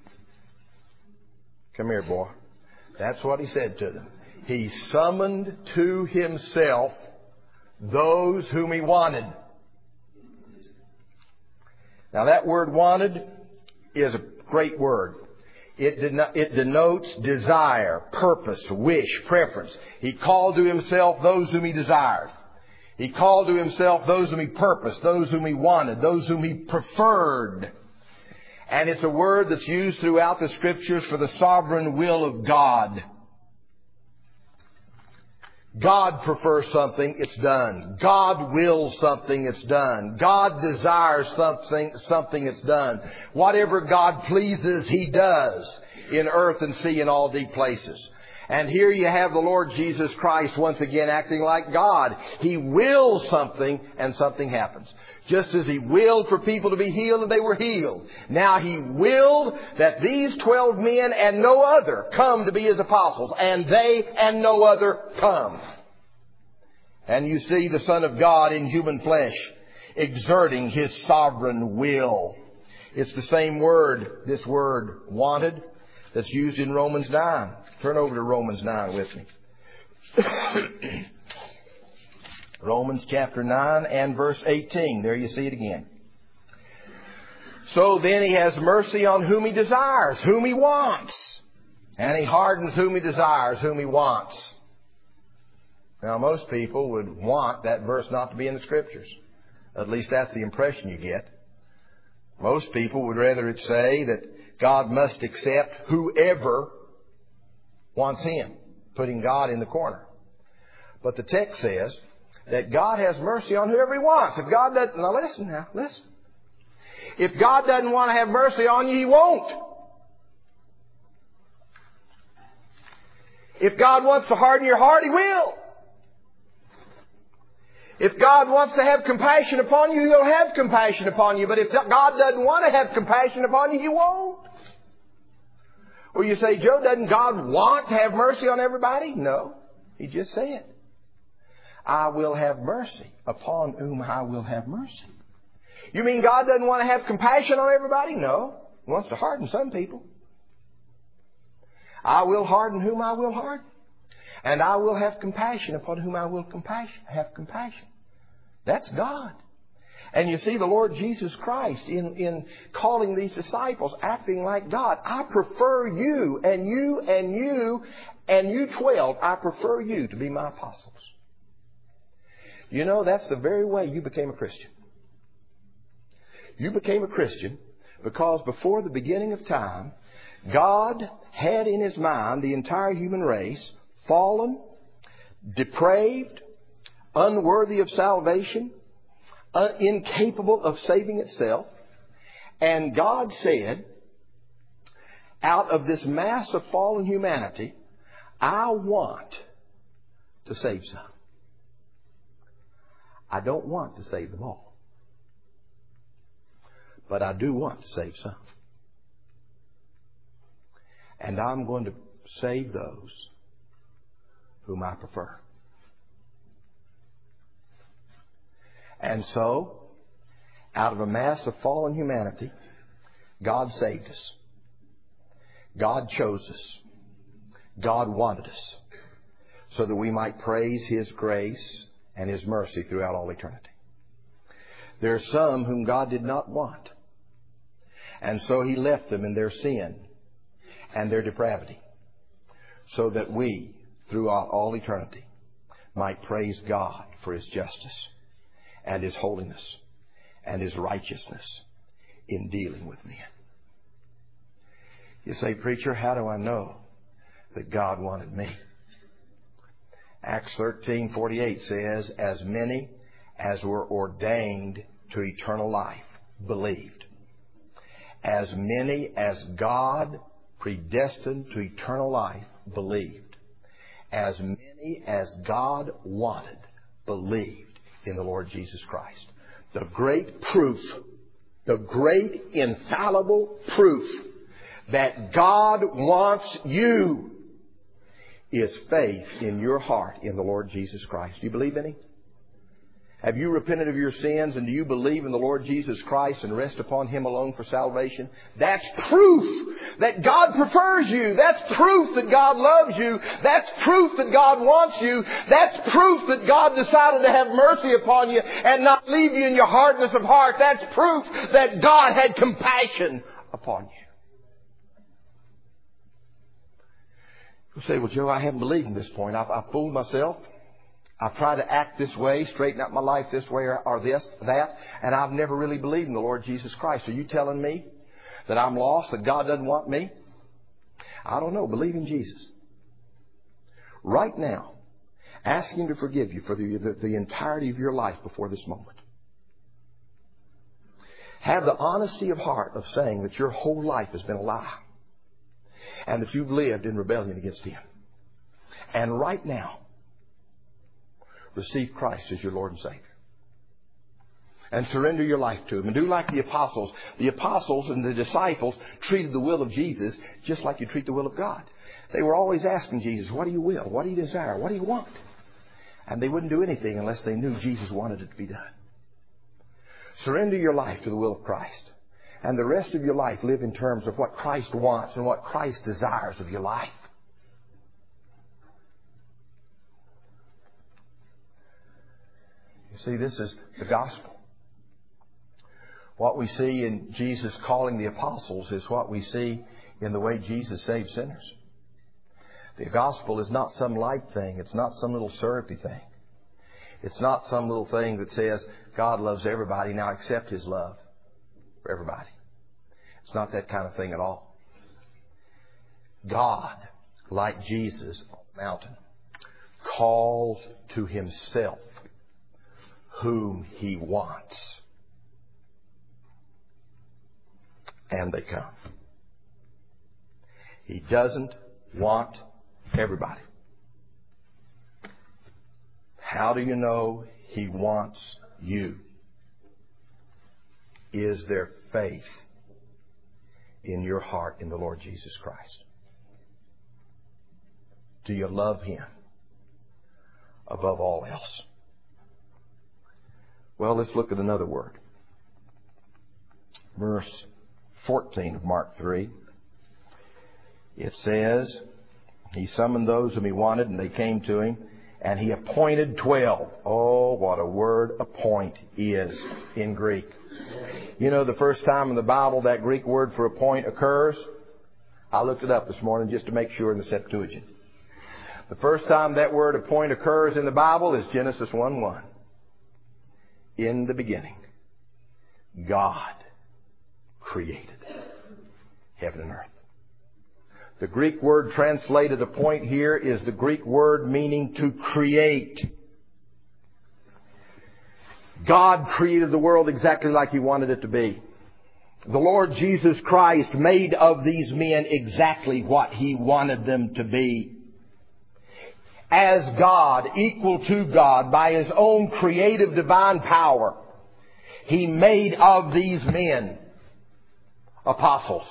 Come here, boy. That's what he said to them. He summoned to himself those whom he wanted. Now that word wanted is a great word. It, deno- it denotes desire, purpose, wish, preference. He called to himself those whom he desired. He called to himself those whom he purposed, those whom he wanted, those whom he preferred. And it's a word that's used throughout the Scriptures for the sovereign will of God. God prefers something, it's done. God wills something, it's done. God desires something, something, it's done. Whatever God pleases, He does in earth and sea and all deep places. And here you have the Lord Jesus Christ once again acting like God. He wills something and something happens. Just as He willed for people to be healed and they were healed. Now He willed that these twelve men and no other come to be His apostles. And they and no other come. And you see the Son of God in human flesh exerting His sovereign will. It's the same word, this word wanted, that's used in Romans nine. Turn over to Romans nine with me. Romans chapter nine and verse eighteen. There you see it again. So then He has mercy on whom He desires, whom He wants. And He hardens whom He desires, whom He wants. Now most people would want that verse not to be in the Scriptures. At least that's the impression you get. Most people would rather it say that God must accept whoever wants Him, putting God in the corner. But the text says that God has mercy on whoever He wants. If God doesn't, now listen now, listen. If God doesn't want to have mercy on you, He won't. If God wants to harden your heart, He will. If God wants to have compassion upon you, He'll have compassion upon you. But if God doesn't want to have compassion upon you, He won't. Well, you say, Joe, doesn't God want to have mercy on everybody? No. He just said, I will have mercy upon whom I will have mercy. You mean God doesn't want to have compassion on everybody? No. He wants to harden some people. I will harden whom I will harden. And I will have compassion upon whom I will compassion, have compassion. That's God. And you see the Lord Jesus Christ in, in calling these disciples, acting like God. I prefer you and you and you and you twelve. I prefer you to be my apostles. You know, that's the very way you became a Christian. You became a Christian because before the beginning of time, God had in His mind the entire human race, fallen, depraved, unworthy of salvation, uh, incapable of saving itself. And God said, out of this mass of fallen humanity, I want to save some. I don't want to save them all. But I do want to save some. And I'm going to save those whom I prefer. And so, out of a mass of fallen humanity, God saved us. God chose us. God wanted us so that we might praise His grace and His mercy throughout all eternity. There are some whom God did not want. And so He left them in their sin and their depravity so that we, throughout all eternity, might praise God for His justice and His holiness and His righteousness in dealing with men. You say, preacher, how do I know that God wanted me? Acts thirteen forty-eight says, as many as were ordained to eternal life believed. As many as God predestined to eternal life believed. As many as God wanted believed in the Lord Jesus Christ. The great proof, the great infallible proof that God wants you is faith in your heart in the Lord Jesus Christ. Do you believe in Him? Have you repented of your sins, and do you believe in the Lord Jesus Christ and rest upon Him alone for salvation? That's proof that God prefers you. That's proof that God loves you. That's proof that God wants you. That's proof that God decided to have mercy upon you and not leave you in your hardness of heart. That's proof that God had compassion upon you. You say, well, Joe, I haven't believed in this point. I've, I've fooled myself. I've tried to act this way, straighten out my life this way or, or this, that, and I've never really believed in the Lord Jesus Christ. Are you telling me that I'm lost, that God doesn't want me? I don't know. Believe in Jesus. Right now, ask Him to forgive you for the, the, the entirety of your life before this moment. Have the honesty of heart of saying that your whole life has been a lie and that you've lived in rebellion against Him. And right now, receive Christ as your Lord and Savior. And surrender your life to Him. And do like the apostles. The apostles and the disciples treated the will of Jesus just like you treat the will of God. They were always asking Jesus, what do you will? What do you desire? What do you want? And they wouldn't do anything unless they knew Jesus wanted it to be done. Surrender your life to the will of Christ. And the rest of your life live in terms of what Christ wants and what Christ desires of your life. You see, this is the gospel. What we see in Jesus calling the apostles is what we see in the way Jesus saved sinners. The gospel is not some light thing. It's not some little syrupy thing. It's not some little thing that says God loves everybody, now accept His love for everybody. It's not that kind of thing at all. God, like Jesus on the mountain, calls to Himself whom He wants. And they come. He doesn't want everybody. How do you know He wants you? Is there faith in your heart in the Lord Jesus Christ? Do you love Him above all else? Well, let's look at another word. Verse fourteen of Mark three. It says, He summoned those whom He wanted, and they came to Him. And He appointed twelve. Oh, what a word appoint is in Greek. You know, the first time in the Bible that Greek word for appoint occurs, I looked it up this morning just to make sure in the Septuagint. The first time that word appoint occurs in the Bible is Genesis one one. In the beginning, God created heaven and earth. The Greek word translated appoint here is the Greek word meaning to create. God created the world exactly like He wanted it to be. The Lord Jesus Christ made of these men exactly what He wanted them to be. As God, equal to God, by His own creative divine power, He made of these men apostles.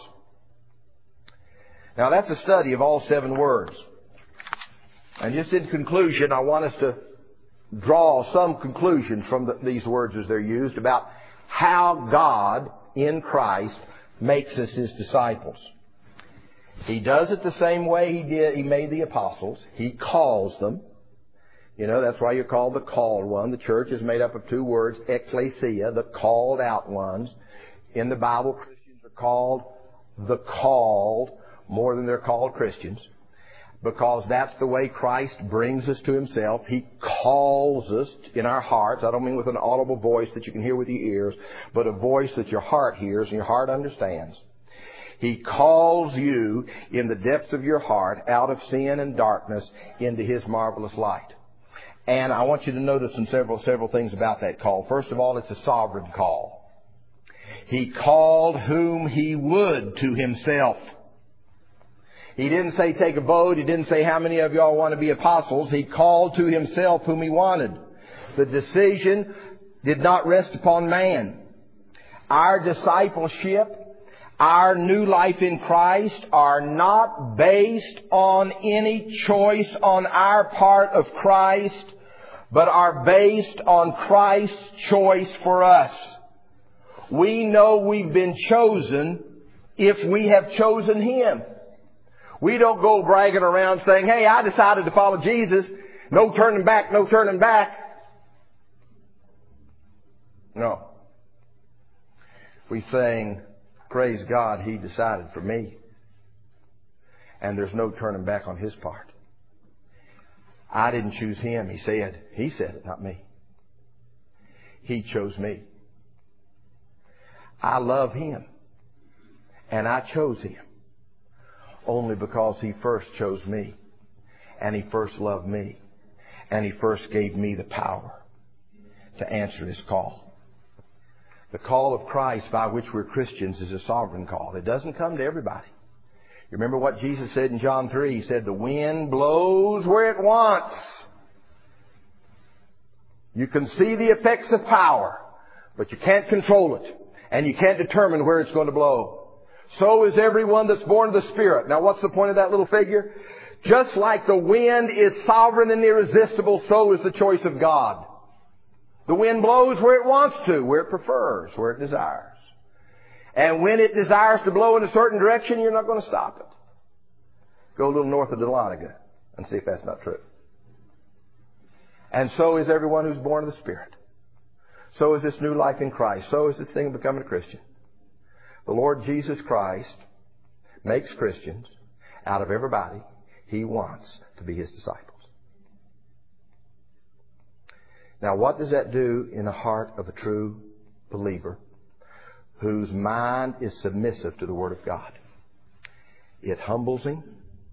Now that's a study of all seven words. And just in conclusion, I want us to draw some conclusion from the, these words as they're used about how God in Christ makes us His disciples. He does it the same way He did. He made the apostles. He calls them. You know, that's why you're called the called one. The church is made up of two words, ecclesia, the called out ones. In the Bible, Christians are called the called more than they're called Christians, because that's the way Christ brings us to Himself. He calls us in our hearts. I don't mean with an audible voice that you can hear with your ears, but a voice that your heart hears and your heart understands. He calls you in the depths of your heart out of sin and darkness into His marvelous light. And I want you to notice some several, several things about that call. First of all, it's a sovereign call. He called whom He would to Himself. He didn't say take a vote. He didn't say how many of y'all want to be apostles. He called to Himself whom He wanted. The decision did not rest upon man. Our discipleship, our new life in Christ are not based on any choice on our part of Christ, but are based on Christ's choice for us. We know we've been chosen if we have chosen Him. We don't go bragging around saying, hey, I decided to follow Jesus. No turning back, no turning back. No. We saying, praise God, He decided for me. And there's no turning back on His part. I didn't choose Him, He said. He said it, not me. He chose me. I love Him. And I chose Him. Only because He first chose me. And He first loved me. And He first gave me the power to answer His call. The call of Christ by which we're Christians is a sovereign call. It doesn't come to everybody. You remember what Jesus said in John three? He said, the wind blows where it wants. You can see the effects of power, but you can't control it. And you can't determine where it's going to blow. So is everyone that's born of the Spirit. Now what's the point of that little figure? Just like the wind is sovereign and irresistible, so is the choice of God. The wind blows where it wants to, where it prefers, where it desires. And when it desires to blow in a certain direction, you're not going to stop it. Go a little north of Dahlonega and see if that's not true. And so is everyone who's born of the Spirit. So is this new life in Christ. So is this thing of becoming a Christian. The Lord Jesus Christ makes Christians out of everybody He wants to be His disciples. Now, what does that do in the heart of a true believer whose mind is submissive to the Word of God? It humbles him,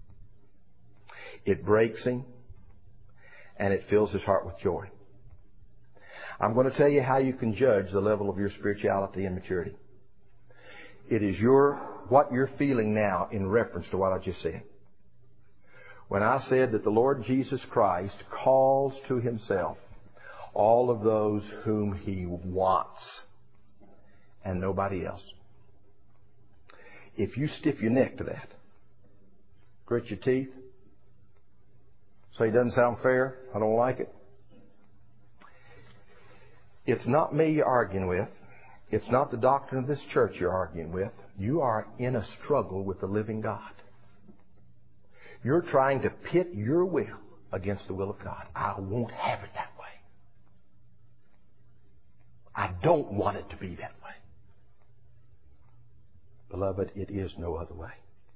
it breaks him, and it fills his heart with joy. I'm going to tell you how you can judge the level of your spirituality and maturity. It is your what you're feeling now in reference to what I just said. When I said that the Lord Jesus Christ calls to Himself all of those whom He wants and nobody else. If you stiff your neck to that, grit your teeth, say it doesn't sound fair, I don't like it. It's not me you're arguing with. It's not the doctrine of this church you're arguing with. You are in a struggle with the living God. You're trying to pit your will against the will of God. I won't have it that way. I don't want it to be that way. Beloved, it is no other way.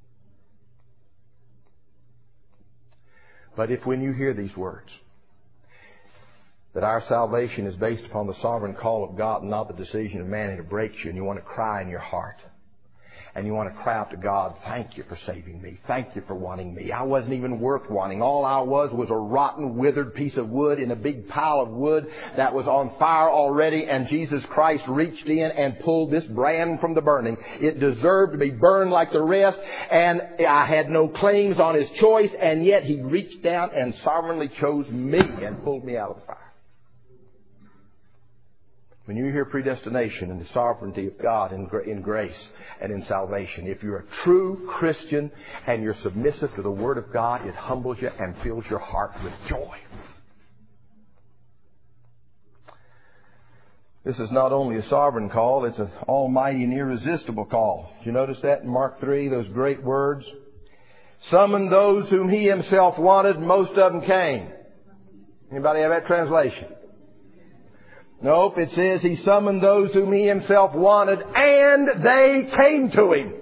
But if when you hear these words, that our salvation is based upon the sovereign call of God and not the decision of man, and it breaks you and you want to cry in your heart, and you want to cry out to God, thank you for saving me. Thank you for wanting me. I wasn't even worth wanting. All I was was a rotten, withered piece of wood in a big pile of wood that was on fire already, and Jesus Christ reached in and pulled this brand from the burning. It deserved to be burned like the rest, and I had no claims on His choice, and yet He reached down and sovereignly chose me and pulled me out of the fire. When you hear predestination and the sovereignty of God in, in grace and in salvation, if you're a true Christian and you're submissive to the Word of God, it humbles you and fills your heart with joy. This is not only a sovereign call, it's an almighty and irresistible call. Did you notice that in Mark three, those great words? Summoned those whom He Himself wanted, most of them came. Anybody have that translation? Nope, it says He summoned those whom He Himself wanted, and they came to Him.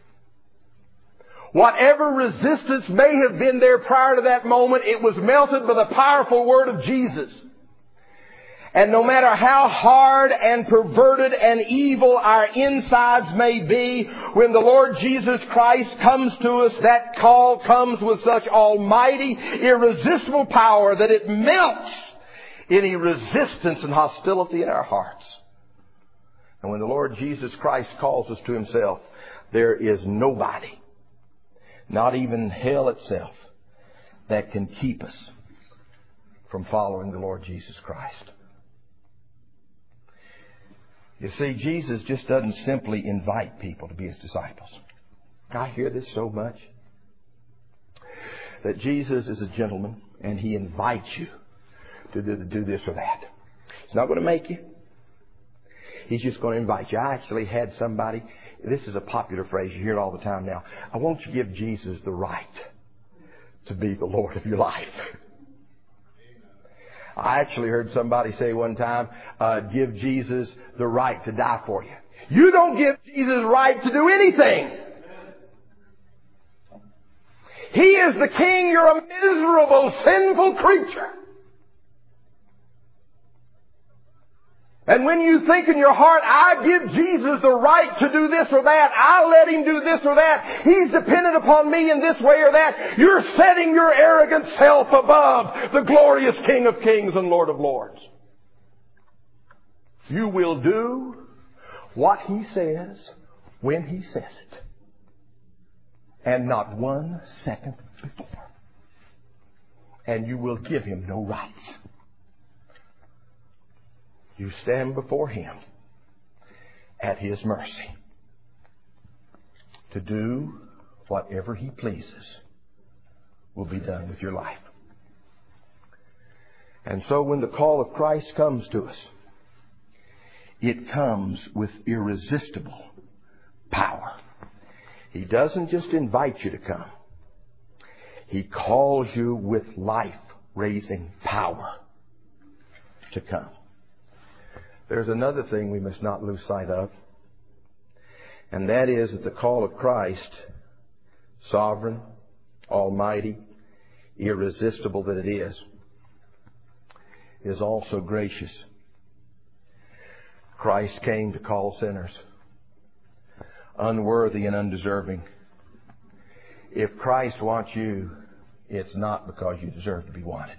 Whatever resistance may have been there prior to that moment, it was melted by the powerful Word of Jesus. And no matter how hard and perverted and evil our insides may be, when the Lord Jesus Christ comes to us, that call comes with such almighty, irresistible power that it melts any resistance and hostility in our hearts. And when the Lord Jesus Christ calls us to Himself, there is nobody, not even hell itself, that can keep us from following the Lord Jesus Christ. You see, Jesus just doesn't simply invite people to be His disciples. I hear this so much. That Jesus is a gentleman and He invites you to do this or that. He's not going to make you. He's just going to invite you. I actually had somebody, this is a popular phrase, you hear it all the time now. I want you to give Jesus the right to be the Lord of your life. I actually heard somebody say one time, uh, give Jesus the right to die for you. You don't give Jesus the right to do anything. He is the King. You're a miserable, sinful creature. And when you think in your heart, I give Jesus the right to do this or that, I let Him do this or that, He's dependent upon me in this way or that, you're setting your arrogant self above the glorious King of Kings and Lord of Lords. You will do what He says when He says it. And not one second before. And you will give Him no rights. You stand before Him at His mercy to do whatever He pleases will be done with your life. And so when the call of Christ comes to us, it comes with irresistible power. He doesn't just invite you to come. He calls you with life-raising power to come. There's another thing we must not lose sight of, and that is that the call of Christ, sovereign, almighty, irresistible that it is, is also gracious. Christ came to call sinners, unworthy and undeserving. If Christ wants you, it's not because you deserve to be wanted.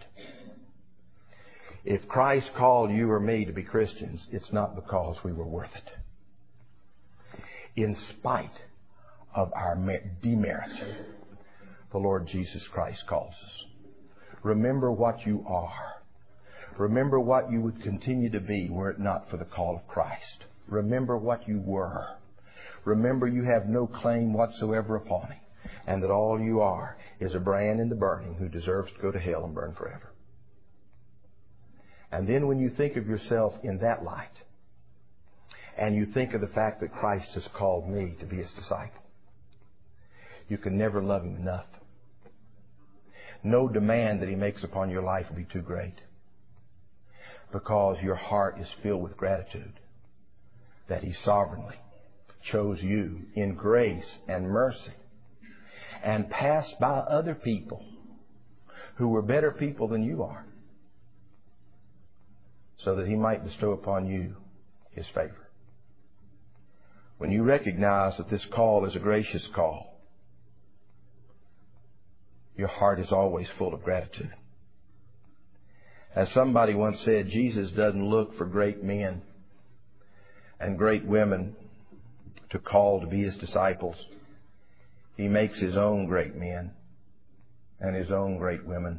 If Christ called you or me to be Christians, it's not because we were worth it. In spite of our demerit, the Lord Jesus Christ calls us. Remember what you are. Remember what you would continue to be were it not for the call of Christ. Remember what you were. Remember you have no claim whatsoever upon Him, and that all you are is a brand in the burning who deserves to go to hell and burn forever. And then when you think of yourself in that light, and you think of the fact that Christ has called me to be His disciple, you can never love Him enough no demand that He makes upon your life will be too great, because your heart is filled with gratitude that He sovereignly chose you in grace and mercy and passed by other people who were better people than you are, so that He might bestow upon you His favor. When you recognize that this call is a gracious call, your heart is always full of gratitude. As somebody once said, Jesus doesn't look for great men and great women to call to be His disciples. He makes His own great men and His own great women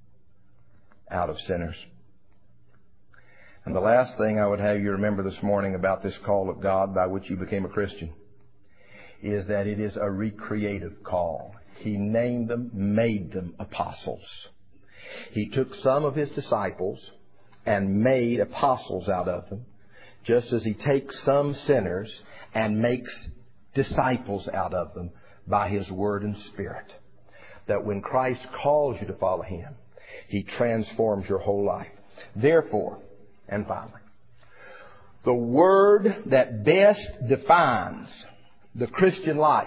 out of sinners. And the last thing I would have you remember this morning about this call of God by which you became a Christian is that it is a recreative call. He named them, made them apostles. He took some of His disciples and made apostles out of them, just as He takes some sinners and makes disciples out of them by His Word and Spirit. That when Christ calls you to follow Him, He transforms your whole life. Therefore, and finally, the word that best defines the Christian life,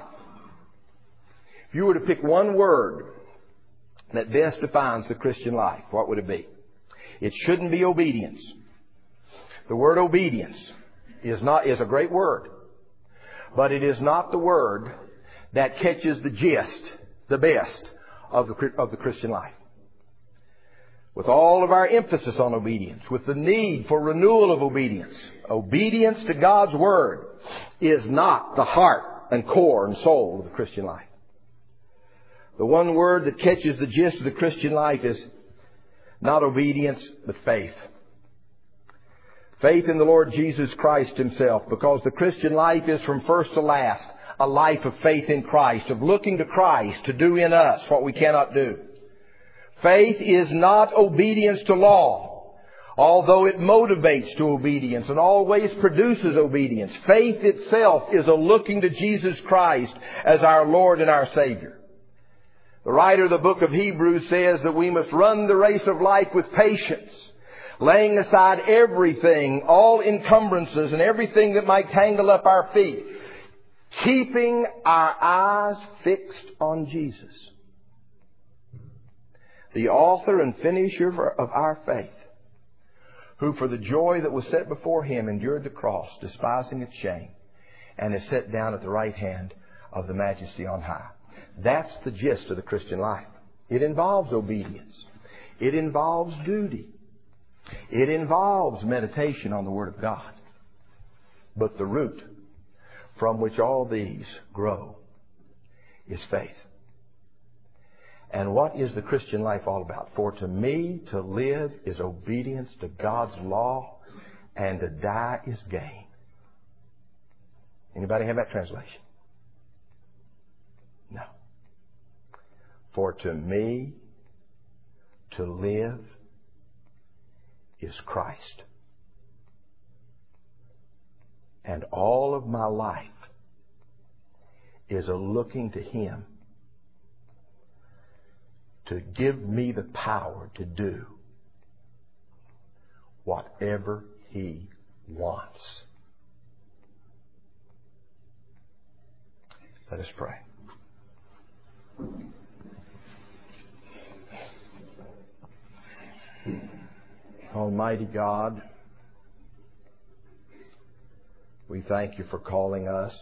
if you were to pick one word that best defines the Christian life, what would it be? It shouldn't be obedience. The word obedience is not is a great word, but it is not the word that catches the gist, the best of the of the Christian life. With all of our emphasis on obedience, with the need for renewal of obedience, obedience to God's Word is not the heart and core and soul of the Christian life. The one word that catches the gist of the Christian life is not obedience, but faith. Faith in the Lord Jesus Christ Himself, because the Christian life is from first to last a life of faith in Christ, of looking to Christ to do in us what we cannot do. Faith is not obedience to law, although it motivates to obedience and always produces obedience. Faith itself is a looking to Jesus Christ as our Lord and our Savior. The writer of the book of Hebrews says that we must run the race of life with patience, laying aside everything, all encumbrances and everything that might tangle up our feet, keeping our eyes fixed on Jesus, the author and finisher of our faith, who for the joy that was set before Him endured the cross, despising its shame, and is set down at the right hand of the Majesty on high. That's the gist of the Christian life. It involves obedience. It involves duty. It involves meditation on the Word of God. But the root from which all these grow is faith. And what is the Christian life all about? For to me to live is obedience to God's law, and to die is gain. Anybody have that translation? No. For to me to live is Christ. And all of my life is a looking to Him to give me the power to do whatever He wants. Let us pray. Almighty God, we thank You for calling us.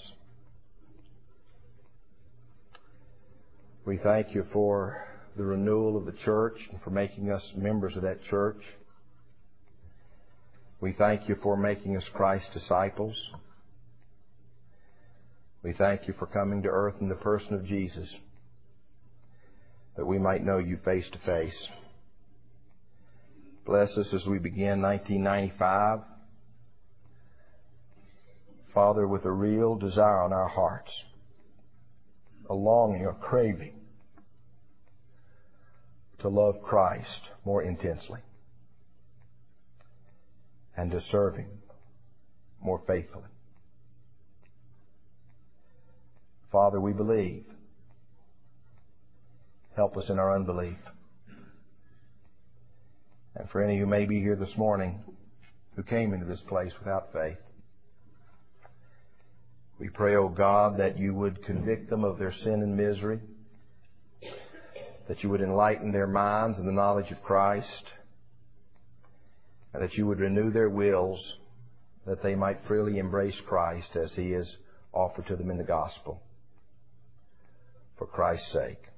We thank You for the renewal of the church and for making us members of that church. We thank You for making us Christ's disciples. We thank You for coming to earth in the person of Jesus, that we might know You face to face. Bless us as we begin nineteen ninety-five. Father, with a real desire on our hearts, a longing, a craving to love Christ more intensely and to serve Him more faithfully. Father, we believe. Help us in our unbelief. for any who may be here this morning who came into this place without faith, we pray, O God, that you would convict them of their sin and misery, that you would enlighten their minds in the knowledge of Christ, and that you would renew their wills that they might freely embrace Christ as He is offered to them in the gospel. For Christ's sake.